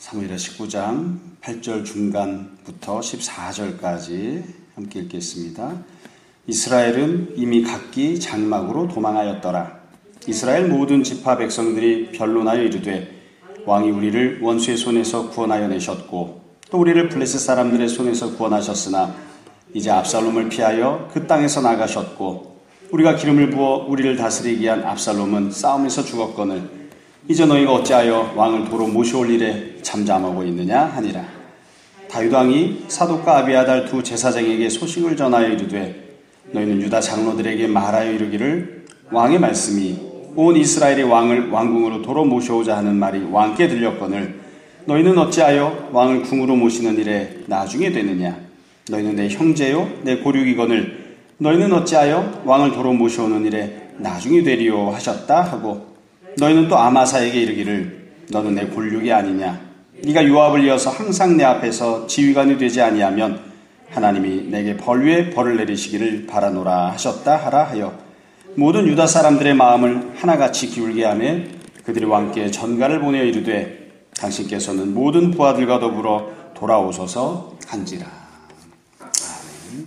사무엘하 19장 8절 중간부터 14절까지 함께 읽겠습니다. 이스라엘은 이미 각기 장막으로 도망하였더라. 이스라엘 모든 지파 백성들이 변론하여 이르되 왕이 우리를 원수의 손에서 구원하여 내셨고 또 우리를 블레셋 사람들의 손에서 구원하셨으나 이제 압살롬을 피하여 그 땅에서 나가셨고 우리가 기름을 부어 우리를 다스리기 위한 압살롬은 싸움에서 죽었거늘 이제 너희가 어찌하여 왕을 도로 모셔올 일에 잠잠하고 있느냐 하니라. 다윗 왕이 사독과 아비아달 두 제사장에게 소식을 전하여 이르되 너희는 유다 장로들에게 말하여 이르기를 왕의 말씀이 온 이스라엘의 왕을 왕궁으로 도로 모셔오자 하는 말이 왕께 들렸거늘 너희는 어찌하여 왕을 궁으로 모시는 일에 나중에 되느냐. 너희는 내 형제요 내 고륙이거늘 너희는 어찌하여 왕을 도로 모셔오는 일에 나중에 되리요 하셨다 하고 너희는 또 아마사에게 이르기를 너는 내 골육이 아니냐. 네가 요압을 이어서 항상 내 앞에서 지휘관이 되지 아니하면 하나님이 내게 벌 위에 벌을 내리시기를 바라노라 하셨다 하라 하여 모든 유다 사람들의 마음을 하나같이 기울게 하며 그들이 왕께 전가를 보내어 이르되 당신께서는 모든 부하들과 더불어 돌아오소서 한지라. 아멘.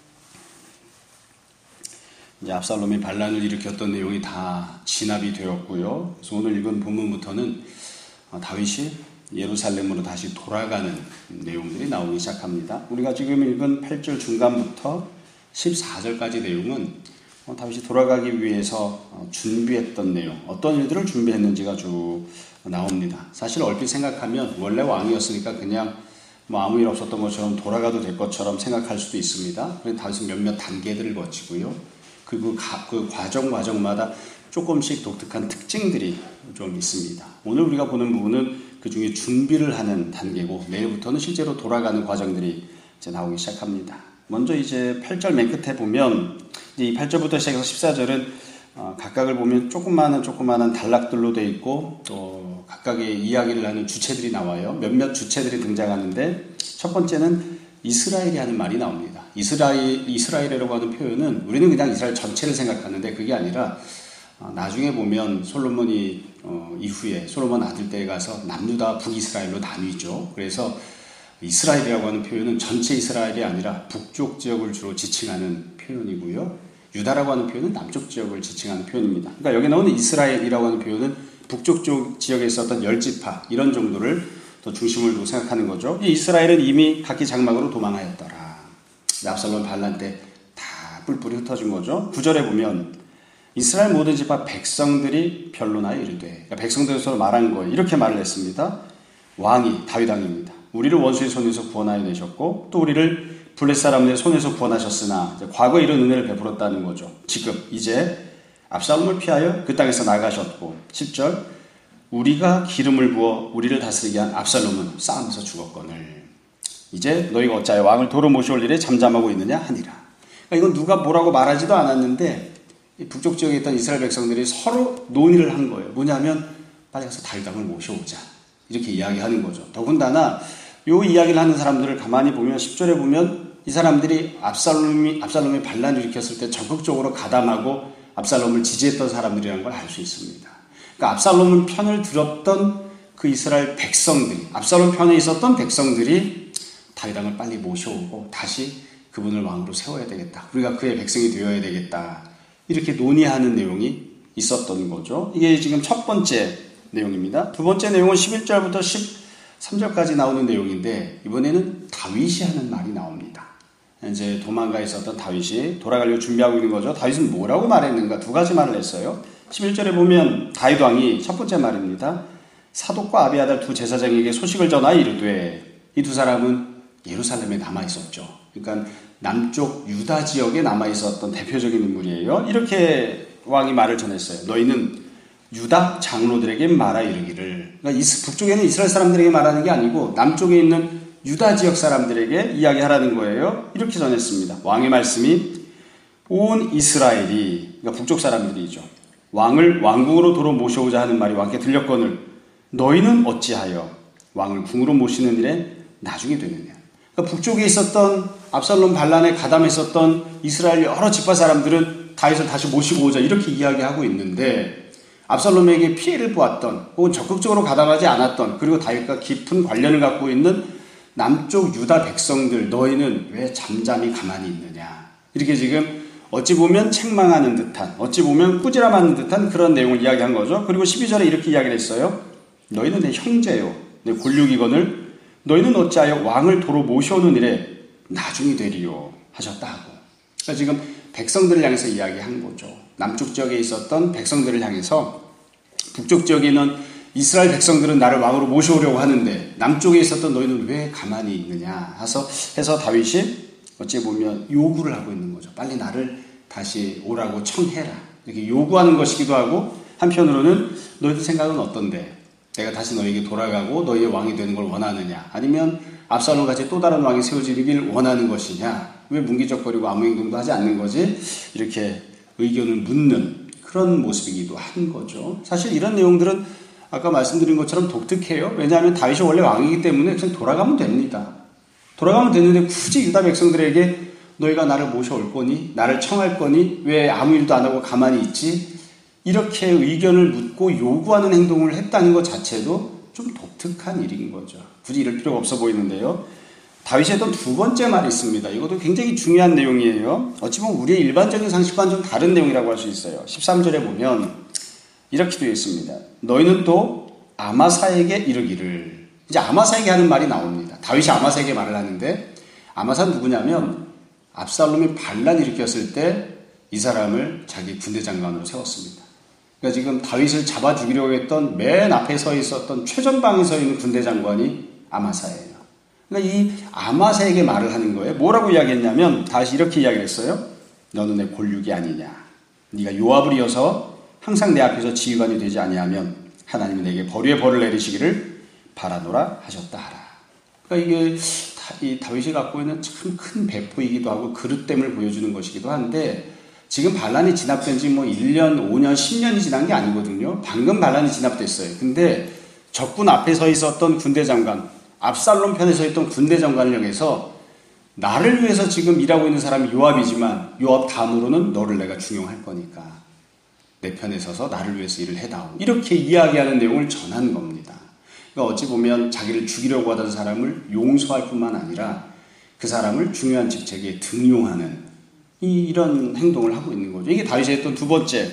이제 압살롬이 반란을 일으켰던 내용이 다 진압이 되었고요. 그래서 오늘 읽은 본문부터는 다윗이 예루살렘으로 다시 돌아가는 내용들이 나오기 시작합니다. 우리가 지금 읽은 8절 중간부터 14절까지 내용은 다윗이 돌아가기 위해서 준비했던 내용, 어떤 일들을 준비했는지가 쭉 나옵니다. 사실 얼핏 생각하면 원래 왕이었으니까 그냥 아무 일 없었던 것처럼 돌아가도 될 것처럼 생각할 수도 있습니다. 그래서 다윗은 몇몇 단계들을 거치고요. 그리고 그 과정마다 조금씩 독특한 특징들이 좀 있습니다. 오늘 우리가 보는 부분은 그 중에 준비를 하는 단계고 내일부터는 실제로 돌아가는 과정들이 이제 나오기 시작합니다. 먼저 이제 8절 맨 끝에 보면 이제 이 8절부터 시작해서 14절은 각각을 보면 조그마한 단락들로 되어 있고 또 각각의 이야기를 하는 주체들이 나와요. 몇몇 주체들이 등장하는데 첫 번째는 이스라엘이 하는 말이 나옵니다. 이스라엘이라고 하는 표현은 우리는 그냥 이스라엘 전체를 생각하는데 그게 아니라 나중에 보면 솔로몬이 이후에 솔로몬 아들 때에 가서 남유다 북이스라엘로 나뉘죠. 그래서 이스라엘이라고 하는 표현은 전체 이스라엘이 아니라 북쪽 지역을 주로 지칭하는 표현이고요. 유다라고 하는 표현은 남쪽 지역을 지칭하는 표현입니다. 그러니까 여기 나오는 이스라엘이라고 하는 표현은 북쪽 지역에 있었던 10지파 이런 정도를 더 중심을 두고 생각하는 거죠. 이 이스라엘은 이미 각기 장막으로 도망하였더라. 압살롬 반란 때 다 뿔뿔이 흩어진 거죠. 9절에 보면 이스라엘 모든 지파 백성들이 변론하여 이르되 그러니까 백성들이 서로 말한 거예요. 이렇게 말을 했습니다. 왕이 다윗 왕입니다. 우리를 원수의 손에서 구원하여 내셨고 또 우리를 블레셋 사람들의 손에서 구원하셨으나 과거에 이런 은혜를 베풀었다는 거죠. 지금 이제 압살롬을 피하여 그 땅에서 나가셨고 10절 우리가 기름을 부어 우리를 다스리게 한 압살롬은 싸움에서 죽었거늘 이제 너희가 어찌하여 왕을 도로 모셔올 일에 잠잠하고 있느냐 하니라. 그러니까 이건 누가 뭐라고 말하지도 않았는데 북쪽 지역에 있던 이스라엘 백성들이 서로 논의를 한 거예요. 뭐냐면 빨리 가서 다윗 왕을 모셔오자 이렇게 이야기하는 거죠. 더군다나 이 이야기를 하는 사람들을 가만히 보면 10절에 보면 이 사람들이 압살롬이 반란을 일으켰을 때 적극적으로 가담하고 압살롬을 지지했던 사람들이라는 걸 알 수 있습니다. 그러니까 압살롬 편을 들었던 그 이스라엘 백성들이 압살롬 편에 있었던 백성들이 다윗 왕을 빨리 모셔오고 다시 그분을 왕으로 세워야 되겠다. 우리가 그의 백성이 되어야 되겠다. 이렇게 논의하는 내용이 있었던 거죠. 이게 지금 첫 번째 내용입니다. 두 번째 내용은 11절부터 13절까지 나오는 내용인데 이번에는 다윗이 하는 말이 나옵니다. 이제 도망가 있었던 다윗이 돌아가려고 준비하고 있는 거죠. 다윗은 뭐라고 말했는가? 두 가지 말을 했어요. 11절에 보면 다윗 왕이 첫 번째 말입니다. 사독과 아비아달 두 제사장에게 소식을 전하여 이르되 이 두 사람은 예루살렘에 남아 있었죠. 그러니까 남쪽 유다 지역에 남아 있었던 대표적인 인물이에요. 이렇게 왕이 말을 전했어요. 너희는 유다 장로들에게 말하 이르기를. 그러니까 북쪽에는 이스라엘 사람들에게 말하는 게 아니고 남쪽에 있는 유다 지역 사람들에게 이야기하라는 거예요. 이렇게 전했습니다. 왕의 말씀이 온 이스라엘이 그러니까 북쪽 사람들이죠. 왕을 왕궁으로 도로 모셔오자 하는 말이 왕께 들렸거늘 너희는 어찌하여 왕을 궁으로 모시는 일에 나중에 되느냐. 그러니까 북쪽에 있었던 압살롬 반란에 가담했었던 이스라엘 여러 지파 사람들은 다윗을 다시 모시고 오자 이렇게 이야기하고 있는데 압살롬에게 피해를 보았던 혹은 적극적으로 가담하지 않았던 그리고 다윗과 깊은 관련을 갖고 있는 남쪽 유다 백성들 너희는 왜 잠잠히 가만히 있느냐. 이렇게 지금 어찌 보면 책망하는 듯한 어찌 보면 꾸지람하는 듯한 그런 내용을 이야기한 거죠. 그리고 12절에 이렇게 이야기를 했어요. 너희는 내 형제요 내 골육이거늘 너희는 어찌하여 왕을 도로 모셔오는 일에 나중이 되리요 하셨다 하고. 그러니까 지금 백성들을 향해서 이야기한 거죠. 남쪽 지역에 있었던 백성들을 향해서 북쪽 지역에 있는 이스라엘 백성들은 나를 왕으로 모셔오려고 하는데 남쪽에 있었던 너희는 왜 가만히 있느냐 해서 다윗이 어찌 보면 요구를 하고 있는 거죠. 빨리 나를 다시 오라고 청해라. 이렇게 요구하는 것이기도 하고 한편으로는 너희들 생각은 어떤데? 내가 다시 너에게 돌아가고 너희의 왕이 되는 걸 원하느냐? 아니면 압살롬 같이 또 다른 왕이 세워지길 원하는 것이냐? 왜 문기적거리고 아무 행동도 하지 않는 거지? 이렇게 의견을 묻는 그런 모습이기도 한 거죠. 사실 이런 내용들은 아까 말씀드린 것처럼 독특해요. 왜냐하면 다윗이 원래 왕이기 때문에 그냥 돌아가면 됩니다. 돌아가면 되는데 굳이 유다 백성들에게 너희가 나를 모셔올 거니? 나를 청할 거니? 왜 아무 일도 안 하고 가만히 있지? 이렇게 의견을 묻고 요구하는 행동을 했다는 것 자체도 좀 독특한 일인 거죠. 굳이 이럴 필요가 없어 보이는데요. 다윗이 했던 두 번째 말이 있습니다. 이것도 굉장히 중요한 내용이에요. 어찌 보면 우리의 일반적인 상식과는 좀 다른 내용이라고 할 수 있어요. 13절에 보면 이렇게 되어 있습니다. 너희는 또 아마사에게 이르기를. 이제 아마사에게 하는 말이 나옵니다. 다윗이 아마사에게 말을 하는데 아마사는 누구냐면 압살롬이 반란 일으켰을 때 이 사람을 자기 군대 장관으로 세웠습니다. 그러니까 지금 다윗을 잡아 죽이려고 했던 맨 앞에 서 있었던 최전방에 서 있는 군대 장관이 아마사예요. 그러니까 이 아마사에게 말을 하는 거예요. 뭐라고 이야기했냐면 다시 이렇게 이야기를 했어요. 너는 내 골육이 아니냐. 네가 요압을 이어서 항상 내 앞에서 지휘관이 되지 아니하면 하나님이 내게 벌의 벌을 내리시기를 바라노라 하셨다 하라. 그러니까 이게 이 다윗이 갖고 있는 참 큰 배포이기도 하고 그릇됨을 보여주는 것이기도 한데 지금 반란이 진압된 지 1년, 5년, 10년이 지난 게 아니거든요. 방금 반란이 진압됐어요. 근데 적군 앞에 서 있었던 군대 장관, 압살롬 편에 서 있던 군대 장관을 향해서 나를 위해서 지금 일하고 있는 사람이 요압이지만 요압 다음으로는 너를 내가 중용할 거니까 내 편에 서서 나를 위해서 일을 해다오. 이렇게 이야기하는 내용을 전한 겁니다. 그러니까 어찌 보면 자기를 죽이려고 하던 사람을 용서할 뿐만 아니라 그 사람을 중요한 직책에 등용하는 이런 행동을 하고 있는 거죠. 이게 다윗이 했던 두 번째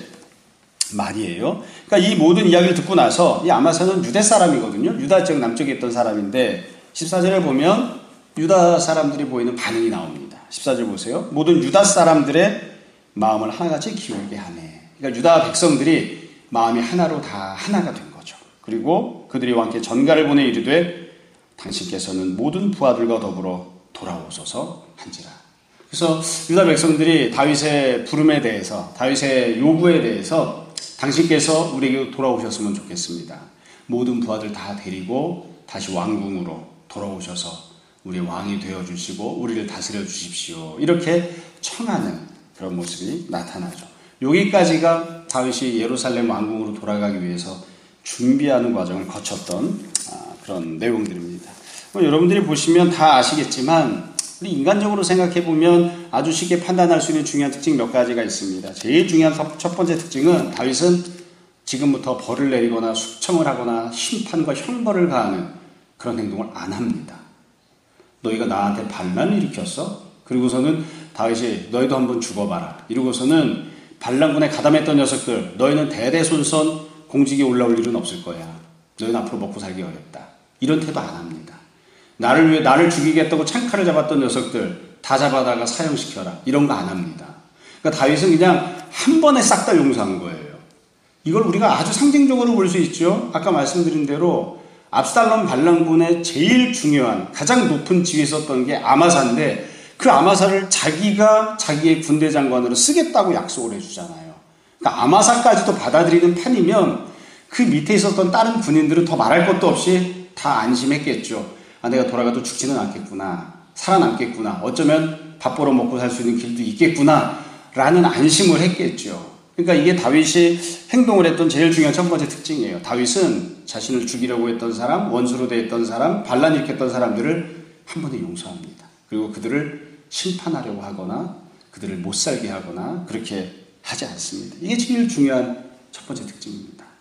말이에요. 그러니까 이 모든 이야기를 듣고 나서 이 아마사는 유대 사람이거든요. 유다 지역 남쪽에 있던 사람인데 14절에 보면 유다 사람들이 보이는 반응이 나옵니다. 14절 보세요. 모든 유다 사람들의 마음을 하나같이 기울게 하네. 그러니까 유다 백성들이 마음이 하나로 다 하나가 된 거죠. 그리고 그들이 왕께 전가를 보내 이르되 당신께서는 모든 부하들과 더불어 돌아오소서 한지라. 그래서 유다 백성들이 다윗의 부름에 대해서 다윗의 요구에 대해서 당신께서 우리에게 돌아오셨으면 좋겠습니다. 모든 부하들 다 데리고 다시 왕궁으로 돌아오셔서 우리의 왕이 되어주시고 우리를 다스려 주십시오. 이렇게 청하는 그런 모습이 나타나죠. 여기까지가 다윗이 예루살렘 왕궁으로 돌아가기 위해서 준비하는 과정을 거쳤던 그런 내용들입니다. 여러분들이 보시면 다 아시겠지만 인간적으로 생각해보면 아주 쉽게 판단할 수 있는 중요한 특징 몇 가지가 있습니다. 제일 중요한 첫 번째 특징은 다윗은 지금부터 벌을 내리거나 숙청을 하거나 심판과 형벌을 가하는 그런 행동을 안 합니다. 너희가 나한테 반란을 일으켰어? 그리고서는 다윗이 너희도 한번 죽어봐라. 이러고서는 반란군에 가담했던 녀석들 너희는 대대손손 공직에 올라올 일은 없을 거야. 너희는 앞으로 먹고 살기 어렵다. 이런 태도 안 합니다. 나를 위해 나를 죽이겠다고 창칼을 잡았던 녀석들 다 잡아다가 사형시켜라. 이런 거 안 합니다. 그러니까 다윗은 그냥 한 번에 싹 다 용서한 거예요. 이걸 우리가 아주 상징적으로 볼 수 있죠. 아까 말씀드린 대로 압살롬 반란군의 제일 중요한 가장 높은 지위에 있었던 게 아마사인데 그 아마사를 자기가 자기의 군대 장관으로 쓰겠다고 약속을 해주잖아요. 그러니까 아마사까지도 받아들이는 판이면 그 밑에 있었던 다른 군인들은 더 말할 것도 없이 다 안심했겠죠. 내가 돌아가도 죽지는 않겠구나. 살아남겠구나. 어쩌면 밥 벌어 먹고 살 수 있는 길도 있겠구나. 라는 안심을 했겠죠. 그러니까 이게 다윗이 행동을 했던 제일 중요한 첫 번째 특징이에요. 다윗은 자신을 죽이려고 했던 사람, 원수로 대했던 사람, 반란 일으켰던 사람들을 한 번에 용서합니다. 그리고 그들을 심판하려고 하거나 그들을 못 살게 하거나 그렇게 하지 않습니다. 이게 제일 중요한 첫 번째 특징입니다.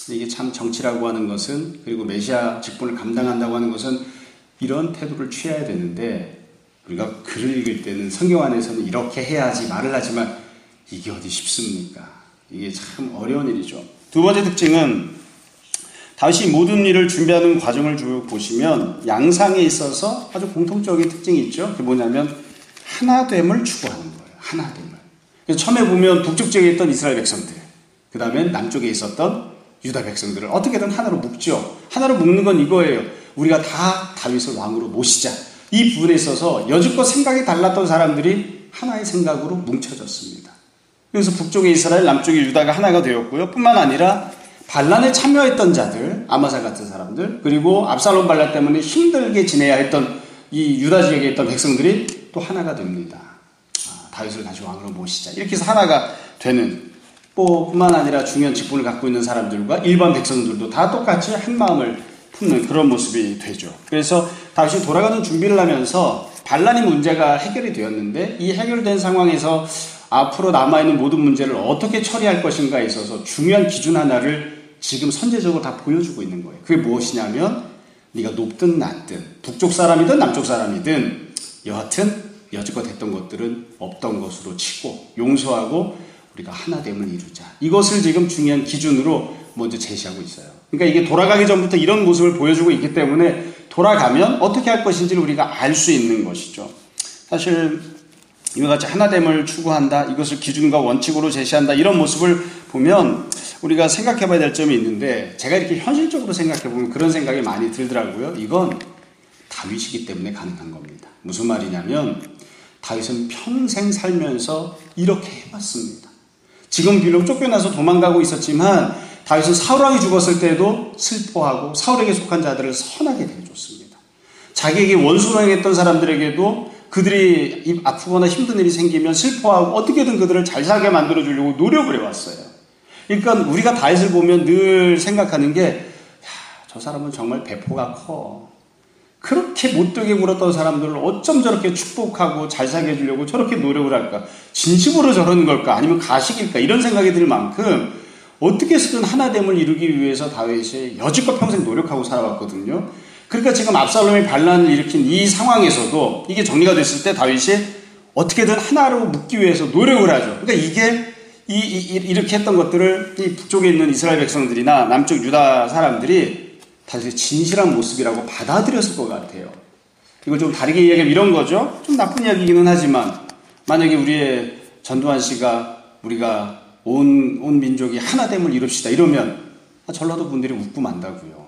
이게 참 정치라고 하는 것은, 그리고 메시아 직분을 감당한다고 하는 것은 이런 태도를 취해야 되는데, 우리가 글을 읽을 때는 성경 안에서는 이렇게 해야지 말을 하지만 이게 어디 쉽습니까? 이게 참 어려운 일이죠. 두 번째 특징은 다윗이 모든 일을 준비하는 과정을 쭉 보시면 양상에 있어서 아주 공통적인 특징이 있죠. 그게 뭐냐면 하나됨을 추구하는 거예요. 하나됨을. 그래서 처음에 보면 북쪽 지역에 있던 이스라엘 백성들, 그 다음에 남쪽에 있었던 유다 백성들을 어떻게든 하나로 묶죠. 하나로 묶는 건 이거예요. 우리가 다 다윗을 왕으로 모시자. 이 부분에 있어서 여지껏 생각이 달랐던 사람들이 하나의 생각으로 뭉쳐졌습니다. 그래서 북쪽의 이스라엘, 남쪽의 유다가 하나가 되었고요. 뿐만 아니라 반란에 참여했던 자들, 아마사 같은 사람들, 그리고 압살롬 반란 때문에 힘들게 지내야 했던 이 유다 지역에 있던 백성들이 또 하나가 됩니다. 다윗을 다시 왕으로 모시자. 이렇게 해서 하나가 되는, 뿐만 아니라 중요한 직분을 갖고 있는 사람들과 일반 백성들도 다 똑같이 한 마음을 품는 그런 모습이 되죠. 그래서 다윗이 돌아가는 준비를 하면서 반란이 문제가 해결이 되었는데, 이 해결된 상황에서 앞으로 남아있는 모든 문제를 어떻게 처리할 것인가에 있어서 중요한 기준 하나를 지금 선제적으로 다 보여주고 있는 거예요. 그게 무엇이냐면, 네가 높든 낮든 북쪽 사람이든 남쪽 사람이든 여하튼 여지껏 했던 것들은 없던 것으로 치고 용서하고 우리가 하나됨을 이루자. 이것을 지금 중요한 기준으로 먼저 제시하고 있어요. 그러니까 이게 돌아가기 전부터 이런 모습을 보여주고 있기 때문에 돌아가면 어떻게 할 것인지를 우리가 알 수 있는 것이죠. 사실 이와 같이 하나됨을 추구한다, 이것을 기준과 원칙으로 제시한다, 이런 모습을 보면 우리가 생각해 봐야 될 점이 있는데, 제가 이렇게 현실적으로 생각해 보면 그런 생각이 많이 들더라고요. 이건 다윗이기 때문에 가능한 겁니다. 무슨 말이냐면, 다윗은 평생 살면서 이렇게 해봤습니다. 지금 비록 쫓겨나서 도망가고 있었지만 다윗은 사울왕이 죽었을 때도 슬퍼하고 사울에게 속한 자들을 선하게 대해줬습니다. 자기에게 원수로 행했던 사람들에게도 그들이 아프거나 힘든 일이 생기면 슬퍼하고 어떻게든 그들을 잘 살게 만들어주려고 노력을 해왔어요. 그러니까 우리가 다윗을 보면 늘 생각하는 게, 저 사람은 정말 배포가 커. 그렇게 못되게 굴었던 사람들을 어쩜 저렇게 축복하고 잘 살게 해주려고 저렇게 노력을 할까? 진심으로 저러는 걸까? 아니면 가식일까? 이런 생각이 들 만큼 어떻게 해서든 하나됨을 이루기 위해서 다윗이 여지껏 평생 노력하고 살아왔거든요. 그러니까 지금 압살롬이 반란을 일으킨 이 상황에서도 이게 정리가 됐을 때 다윗이 어떻게든 하나로 묶기 위해서 노력을 하죠. 그러니까 이게 이렇게 했던 것들을 이 북쪽에 있는 이스라엘 백성들이나 남쪽 유다 사람들이 다윗의 진실한 모습이라고 받아들였을 것 같아요. 이걸 좀 다르게 이야기하면 이런 거죠. 좀 나쁜 이야기이기는 하지만, 만약에 우리의 전두환 씨가 우리가 온 민족이 하나됨을 이룹시다 이러면 전라도 분들이 웃고 만다고요.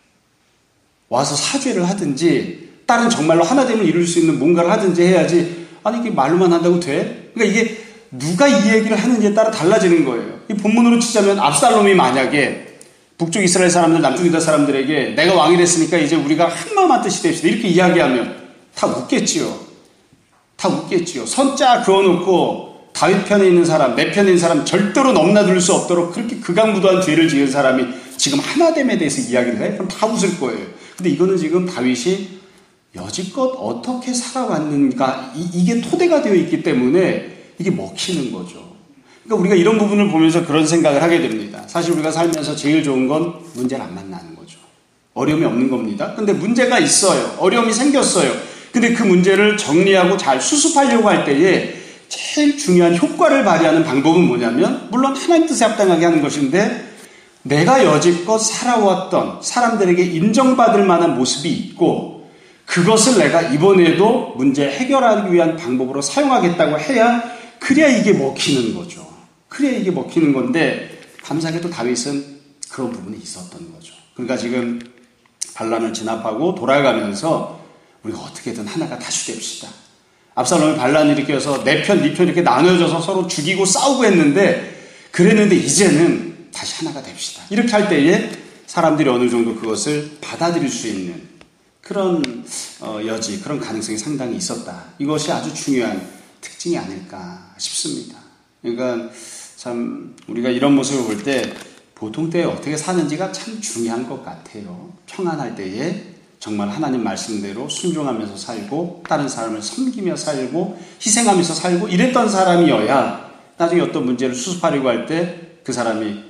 와서 사죄를 하든지 다른 정말로 하나됨을 이룰 수 있는 뭔가를 하든지 해야지, 아니 이게 말로만 한다고 돼? 그러니까 이게 누가 이 얘기를 하는지에 따라 달라지는 거예요. 이 본문으로 치자면 압살롬이 만약에 북쪽 이스라엘 사람들, 남쪽 유다 사람들에게 내가 왕이 됐으니까 이제 우리가 한마음 한뜻이 됩시다 이렇게 이야기하면 다 웃겠지요. 다 웃겠지요. 선자 그어놓고 다윗 편에 있는 사람, 내 편에 있는 사람 절대로 넘나들 수 없도록 그렇게 극악무도한 죄를 지은 사람이 지금 하나됨에 대해서 이야기를 해? 그럼 다 웃을 거예요. 근데 이거는 지금 다윗이 여지껏 어떻게 살아왔는가, 이게 토대가 되어 있기 때문에 이게 먹히는 거죠. 그러니까 우리가 이런 부분을 보면서 그런 생각을 하게 됩니다. 사실 우리가 살면서 제일 좋은 건 문제를 안 만나는 거죠. 어려움이 없는 겁니다. 근데 문제가 있어요. 어려움이 생겼어요. 근데 그 문제를 정리하고 잘 수습하려고 할 때에 제일 중요한 효과를 발휘하는 방법은 뭐냐면, 물론 하나님 뜻에 합당하게 하는 것인데, 내가 여지껏 살아왔던 사람들에게 인정받을 만한 모습이 있고 그것을 내가 이번에도 문제 해결하기 위한 방법으로 사용하겠다고 해야, 그래야 이게 먹히는 거죠. 그래야 이게 먹히는 건데, 감사하게도 다윗은 그런 부분이 있었던 거죠. 그러니까 지금 반란을 진압하고 돌아가면서 우리가 어떻게든 하나가 다시 됩시다. 압살롬이 반란을 일으켜서 내 편, 네 편 이렇게 나눠져서 서로 죽이고 싸우고 그랬는데 이제는 다시 하나가 됩시다. 이렇게 할 때에 사람들이 어느 정도 그것을 받아들일 수 있는 그런 여지, 그런 가능성이 상당히 있었다. 이것이 아주 중요한 특징이 아닐까 싶습니다. 그러니까 참 우리가 이런 모습을 볼 때 보통 때에 어떻게 사는지가 참 중요한 것 같아요. 평안할 때에 정말 하나님 말씀대로 순종하면서 살고 다른 사람을 섬기며 살고 희생하면서 살고 이랬던 사람이어야 나중에 어떤 문제를 수습하려고 할 때 그 사람이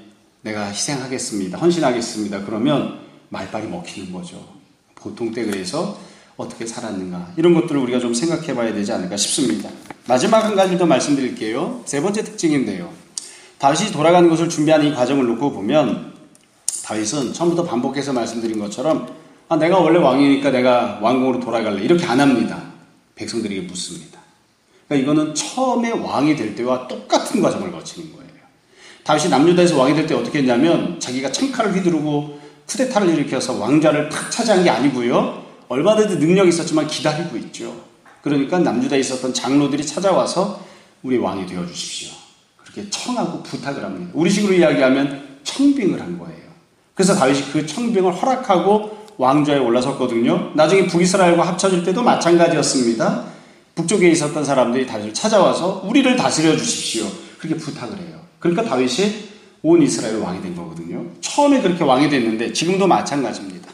내가 희생하겠습니다. 헌신하겠습니다. 그러면 말빨이 먹히는 거죠. 보통 때 그래서 어떻게 살았는가 이런 것들을 우리가 좀 생각해 봐야 되지 않을까 싶습니다. 마지막 한 가지 더 말씀드릴게요. 세 번째 특징인데요. 다윗이 돌아가는 것을 준비하는 이 과정을 놓고 보면 다윗은 처음부터 반복해서 말씀드린 것처럼 내가 원래 왕이니까 내가 왕궁으로 돌아갈래 이렇게 안 합니다. 백성들에게 묻습니다. 그러니까 이거는 처음에 왕이 될 때와 똑같은 과정을 거치는 거예요. 다윗이 남유다에서 왕이 될 때 어떻게 했냐면 자기가 창칼을 휘두르고 쿠데타를 일으켜서 왕좌를 탁 차지한 게 아니고요. 얼마든지 능력이 있었지만 기다리고 있죠. 그러니까 남유다에 있었던 장로들이 찾아와서 우리 왕이 되어주십시오. 그렇게 청하고 부탁을 합니다. 우리식으로 이야기하면 청빙을 한 거예요. 그래서 다윗이 그 청빙을 허락하고 왕좌에 올라섰거든요. 나중에 북이스라엘과 합쳐질 때도 마찬가지였습니다. 북쪽에 있었던 사람들이 다윗을 찾아와서 우리를 다스려 주십시오. 그렇게 부탁을 해요. 그러니까 다윗이 온 이스라엘 왕이 된 거거든요. 처음에 그렇게 왕이 됐는데 지금도 마찬가지입니다.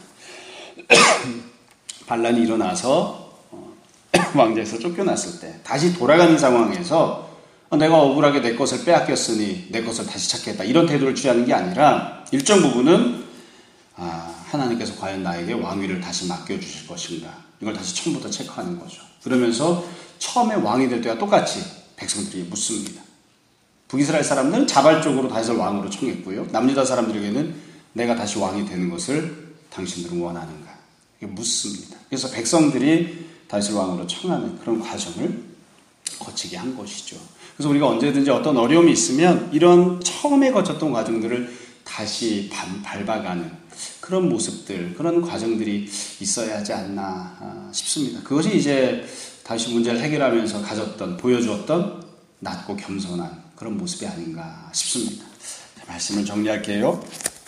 반란이 일어나서 왕좌에서 쫓겨났을 때 다시 돌아가는 상황에서 내가 억울하게 내 것을 빼앗겼으니 내 것을 다시 찾겠다 이런 태도를 취하는 게 아니라 일정 부분은 하나님께서 과연 나에게 왕위를 다시 맡겨주실 것인가 이걸 다시 처음부터 체크하는 거죠. 그러면서 처음에 왕이 될 때와 똑같이 백성들이 묻습니다. 북이스라엘 사람들은 자발적으로 다윗을 왕으로 청했고요. 남유다 사람들에게는 내가 다시 왕이 되는 것을 당신들은 원하는가 이게 묻습니다. 그래서 백성들이 다윗을 왕으로 청하는 그런 과정을 거치게 한 것이죠. 그래서 우리가 언제든지 어떤 어려움이 있으면 이런 처음에 거쳤던 과정들을 다시 밟아가는 그런 모습들, 그런 과정들이 있어야 하지 않나 싶습니다. 그것이 이제 다윗이 문제를 해결하면서 보여주었던 낮고 겸손한 그런 모습이 아닌가 싶습니다. 말씀을 정리할게요.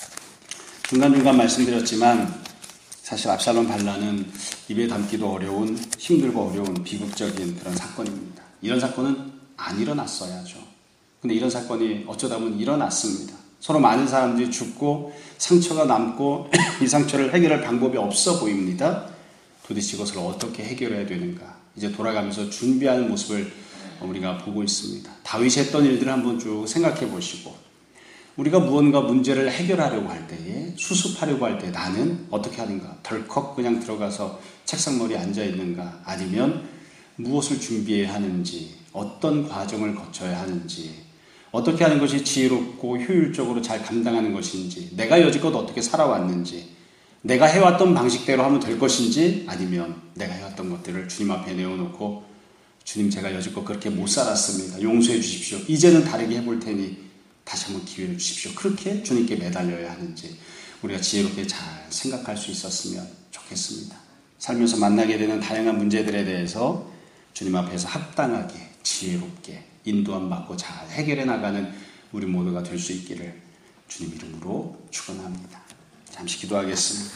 중간중간 말씀드렸지만 사실 압살롬 반란은 입에 담기도 어려운, 힘들고 어려운 비극적인 그런 사건입니다. 이런 사건은 안 일어났어야죠. 근데 이런 사건이 어쩌다 보면 일어났습니다. 서로 많은 사람들이 죽고 상처가 남고 이 상처를 해결할 방법이 없어 보입니다. 도대체 이것을 어떻게 해결해야 되는가 이제 돌아가면서 준비하는 모습을 우리가 보고 있습니다. 다윗이 했던 일들을 한번 쭉 생각해 보시고 우리가 무언가 문제를 해결하려고 할 때에 수습하려고 할 때 나는 어떻게 하는가 덜컥 그냥 들어가서 책상머리에 앉아 있는가 아니면 무엇을 준비해야 하는지 어떤 과정을 거쳐야 하는지 어떻게 하는 것이 지혜롭고 효율적으로 잘 감당하는 것인지 내가 여지껏 어떻게 살아왔는지 내가 해왔던 방식대로 하면 될 것인지 아니면 내가 해왔던 것들을 주님 앞에 내어놓고 주님 제가 여지껏 그렇게 못 살았습니다. 용서해 주십시오. 이제는 다르게 해볼 테니 다시 한번 기회를 주십시오. 그렇게 주님께 매달려야 하는지 우리가 지혜롭게 잘 생각할 수 있었으면 좋겠습니다. 살면서 만나게 되는 다양한 문제들에 대해서 주님 앞에서 합당하게 지혜롭게 인도함 받고 잘 해결해 나가는 우리 모두가 될 수 있기를 주님 이름으로 축원합니다. 잠시 기도하겠습니다.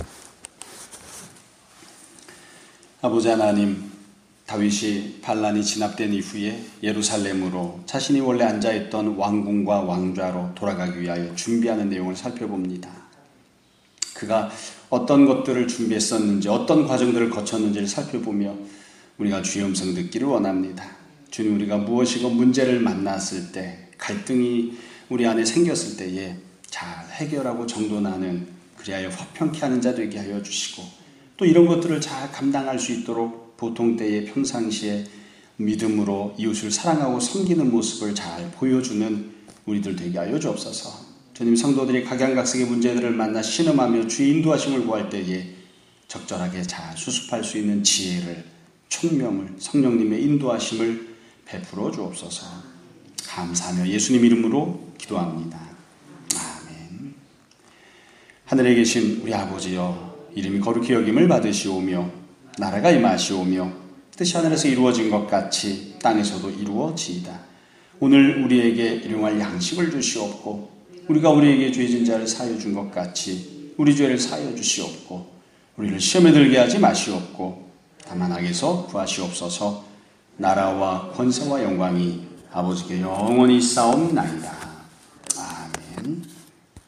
아버지 하나님, 다윗이 반란이 진압된 이후에 예루살렘으로 자신이 원래 앉아있던 왕궁과 왕좌로 돌아가기 위하여 준비하는 내용을 살펴봅니다. 그가 어떤 것들을 준비했었는지 어떤 과정들을 거쳤는지를 살펴보며 우리가 주의 음성 듣기를 원합니다. 주님, 우리가 무엇이고 문제를 만났을 때 갈등이 우리 안에 생겼을 때에 잘 해결하고 정돈하는 그리하여 화평케 하는 자 되게 하여 주시고 또 이런 것들을 잘 감당할 수 있도록 보통 때에 평상시에 믿음으로 이웃을 사랑하고 섬기는 모습을 잘 보여주는 우리들 되게 하여 주옵소서. 주님, 성도들이 각양각색의 문제들을 만나 신음하며 주의 인도하심을 구할 때에 적절하게 잘 수습할 수 있는 지혜를, 총명을, 성령님의 인도하심을 베풀어 주옵소서. 감사하며 예수님 이름으로 기도합니다. 아멘. 하늘에 계신 우리 아버지여, 이름이 거룩히 여김을 받으시오며 나라가 임하시오며 뜻이 하늘에서 이루어진 것 같이 땅에서도 이루어지이다. 오늘 우리에게 일용할 양식을 주시옵고 우리가 우리에게 죄진 자를 사하여 준 것 같이 우리 죄를 사하여 주시옵고 우리를 시험에 들게 하지 마시옵고 다만 악에서 구하시옵소서. 나라와 권세와 영광이 아버지께 영원히 싸움나이다.